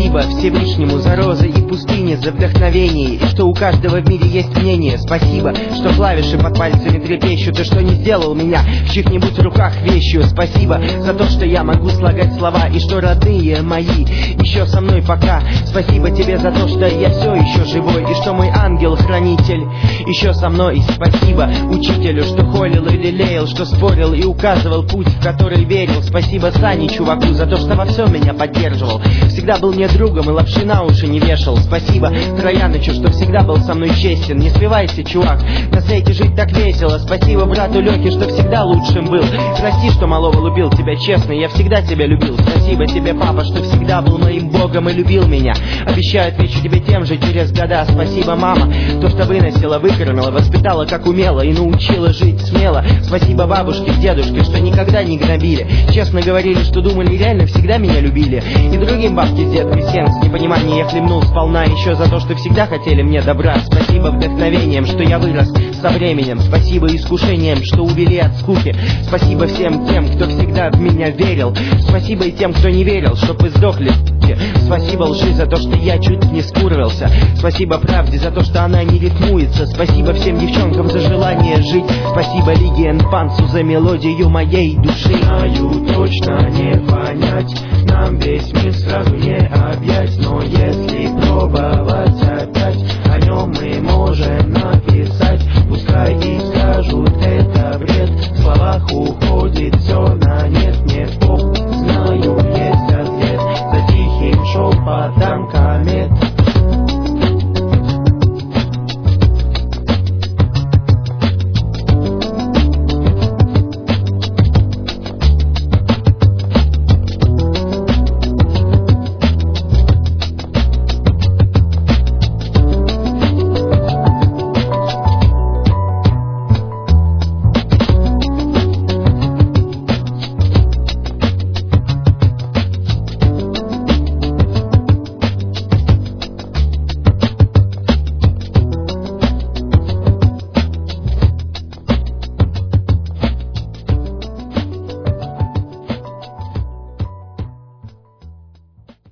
Спасибо Всевышнему за розы и пустыни, за вдохновение, и что у каждого в мире есть мнение. Спасибо, что клавиши под пальцами трепещут, и что не сделал меня в чьих-нибудь руках вещью. Спасибо за то, что я могу слагать слова, и что родные мои еще со мной пока. Спасибо тебе за то, что я все еще живой, и что мой ангел-хранитель еще со мной. Спасибо учителю, что холил и лелеял, что спорил и указывал путь, в который верил. Спасибо Сане, чуваку, за то, что во всем меня поддерживал, всегда был мне другом и лапши на уши не вешал. Спасибо Троянычу, что всегда был со мной честен. Не спивайся, чувак, на свете жить так весело. Спасибо брату Лёхе, что всегда лучшим был. Прости, что малого лупил тебя честно, я всегда тебя любил. Спасибо тебе, папа, что всегда был моим богом и любил меня. Обещаю, отвечу тебе тем же через года. Спасибо, мама, то, что выносила, выкормила, воспитала как умела и научила жить смело. Спасибо бабушке, дедушке, что никогда не гнобили, честно говорили, что думали, реально всегда меня любили. И другим бабке с дедом всем с непонимания я хлебнул сполна, еще за то, что всегда хотели мне добра. Спасибо вдохновением, что я вырос со временем. Спасибо искушением, что увели от скуки. Спасибо всем тем, кто всегда в меня верил. Спасибо и тем, кто не верил, чтоб вы сдохли. Спасибо лжи за то, что я чуть не скурвился. Спасибо правде за то, что она не рифмуется. Спасибо всем девчонкам за желание жить. Спасибо Лиге Энфансу за мелодию моей души. Знаю, точно не понять нам весь мир сразу не